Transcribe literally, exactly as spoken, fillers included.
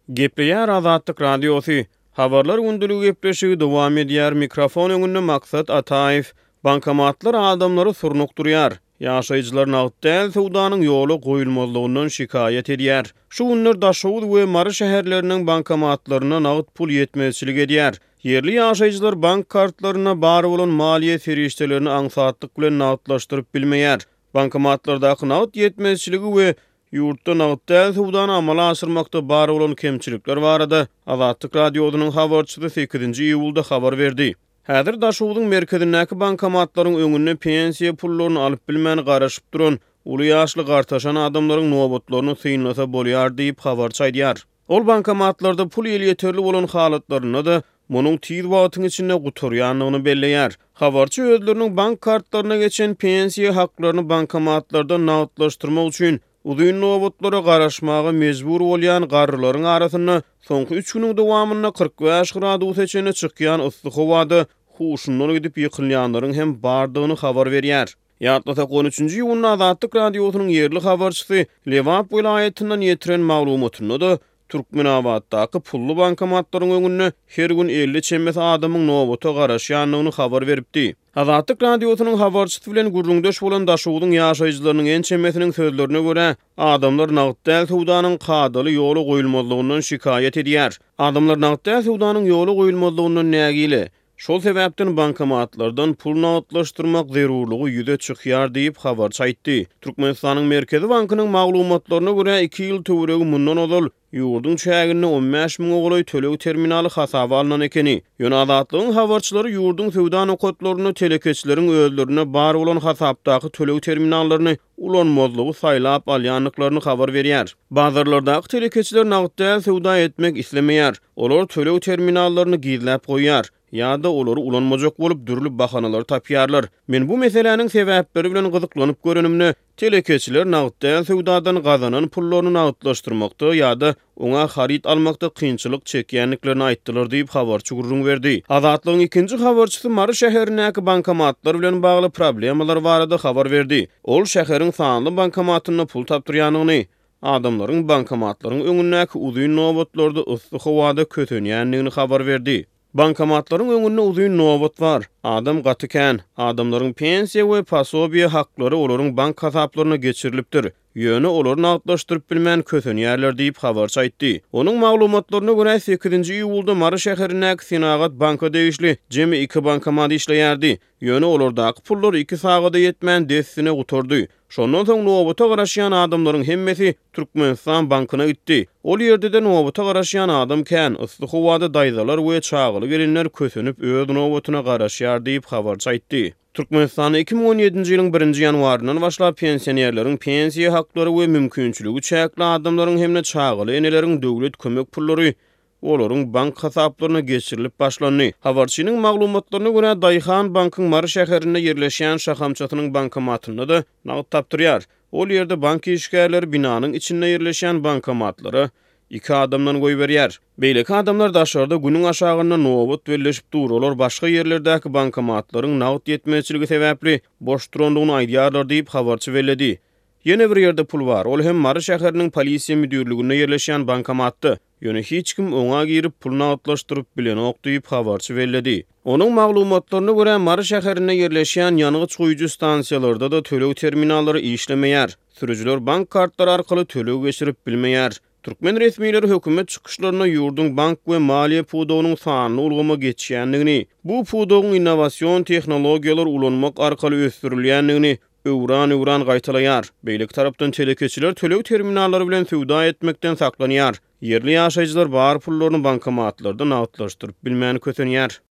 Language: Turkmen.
Gepleýär Azatlyk Radiosu. Habarlar gündüligi gepleşigi dowam edýär. Mikrofon öňünde Maksat Ataýew. Bankomatlar adamlary surnukdurýar. Ýaşaýjylar nagd däl sowdanyň ýoly goýulmazlygyndan şikayet edýär. Şu günler Daşowut we Mary şäherleriniň bankomatlaryna nagd pul ýetmezçilik edýär. Yerli ýaşaýjylar bank kartlaryna bary bolan maliýe feriştelerini aňsatlyk bilen nagdlaşdyryp bilmeýär. Bankomatlardaky nagd ýetmezçiligi we ýurtda nagd däl sowdany amala aşyrmakda bary bolan kemçilikler barada Azatlyk Radiosynyň habarçysy sekizinji iýulda habar berdi. Häzir Daşowutyň merkezindäki bankomatlaryň öňüne pensiýa pullaryny alyp bilmän garaşyp duran uly ýaşly gartaşan adamlaryň nowbatlaryny synlasa bolýar diýip habarçy aýdýar. Ol bankomatlarda pul ýeli ýeterli bolan halatlaryna da munyň tiz wagtyň içinde guturýanlygyny belleýär. Habarçy özleriniň bank kartlaryna geçen pensiýa haklaryny bankomatlardan nagdlaşdyrmak üçin uzun nowbatlara garaşmaga mejbur bolýan garrylaryň arasyna soňky üç güniň dowamyna kırk beş gradus seçene çykýan yslyk howada huşundan gidip ýykylýanlaryň hem bardygyny habar berýär. Ýatlasak on üçinji iýulyň Azatlyk Radiosynyň yerli habarçysy Lewap vilayatynyň ýetiren maglumatyny da Türkmenabatdaky pullu bankomatlaryň öňüne her gün elli çemmes adamyň nowbata garaşýanlygyny habar beripdi. Azatlyk Radiosynyň habarçysy bilen gurrundaş bolan Daşowutyň ýaşaýjylarynyň en çemmesiniň sözlerine görä, adamlar nagd däl sowdanyň kadaly ýoly goýulmazlygyndan şikayet edýär. Adamlar nagd däl sowdanyň ýoly goýulmazlygyndan nägili? Şol sebäpden bankomatlardan pul nagdlaşdyrmak zerurlygy ýüze çykýar diýip habarçy aýtdy. Türkmenistanyň Merkezi Bankynyň maglumatlaryna görä iki ýyl töweregi mundan ozal ýurdun çägine on beş miň ogly töleg terminaly hasaba alynan ekeni. Ýöne Azatlygyň habarçylary ýurdun sowda nokatlaryny telekeçleriň özlerine bar bolan hasapdaky töleg terminallaryny ulanmazlygy saýlap alýanlyklaryny habar berýär. Bazarlardaky telekeçler nagd däl sowda etmek islemeýär. Olar töleg terminallaryny gizläp goýýar. ýa-da olary ulanmajak bolup dürlüp bahanalar tapýarlar. Men bu meseleniň sebäpleri bilen gyzyklanyp görenimni, telekeçiler nagd däl sowdadan gazanan pullaryny nagdlaşdyrmakda ýa-da oňa harit almakda kynçylyk çekýänliklerini aýtdylar diýip habarçy gurrun berdi. Azatlygyň ikinji habarçysy Mary şäherindäki bankomatlar bilen bagly problemalar barada habar berdi. Ol şäheriň sanly bankomatyna pul tapdyrýanyny, adamlaryň bankomatlaryň öňündäki uzun nowbatlarda yslyk howada kötenýänligini habar berdi. Bankomatlaryň öňünde uzun nowbat bar. Adam gatykän, adamlaryň pensiýa we pasobiýa haklary olaryň bank hasaplaryna geçirilipdir. Ýöne olary nagdlaşdyryp bilmän kötenýärler diýip habarçy aýtdy. Onuň maglumatlaryna görä sekizinji iýulda Mary şäherindäki Senagat banka degişli jemi iki bankomat işleýärdi. Ýöne olardaky pullar iki sagada ýetmän destine guturdy. Şondan soň nowbata garaşýan adamlaryň hemmesi Türkmenistan bankyna gitdi. Ol ýerde de nowbata garaşýan adam kän, yslyk howada daýzalar we çağıly gelinler kösenip öz nowbatyna garaşýar diýip habarçy aýtdy. Türkmenistan iki miň on ýedinji ýylyň birinji ýanwaryndan başlap pensionerleriň pensiýa haklary we mümkinçiligi çäkli adamlaryň hemne çağıly eneleriň döwlet kömek pullary olaryň bank hasaplaryna geçirilip başlandy. Habarçynyň maglumatlaryna görä Daýhan bankyň Mary şäherinde ýerleşýän şahamçatynyň bankomatyny da nagd tapdyrýar. Ol ýerde bank işgärleri binanyň içinde ýerleşýän bankomatlary iki adamdan goý berýär. Beýleki adamlar daşarda günüň aşagynda nowbat belleşip dururlar, başga ýerlerdäki bankomatlaryň nagd ýetmezçiligi sebäpli boş durandygyny aýdýarlar diýip habarçy bellädi. Ýene bir ýerde pul bar. Ol hem Mary şäheriniň polisiýa müdürliginde ýerleşýän bankomatdy. Ýöne hiç kim oňa girip pul nagdlaşdyryp bilen ok diýip habarçy bellädi. Onuň maglumatlaryna görä Mary şäherinde ýerleşýän ýanygy çuýucu stansiýalarda da töleg terminallary işlemeýär. Sürüjüler bank kartlary arkaly töleg geçirip bilmeýär. Türkmen resmiýetleri hökümet çykyşlaryna ýurdun bank we maliýe pudowynyň sanyny ulgama geçýänligini, bu pudowyň innowasion tehnologiýalar ulanmak arkaly ösdürilýänligini öwran-öwran gaýtalaýar. Beýleki tarapdan telekeçiler töleg terminallary bilen sowda etmekden saklanýar. Yerli ýaşaýjylar bar pullaryny bankomatlarda nagdlaşdyryp bilmän kötenýär.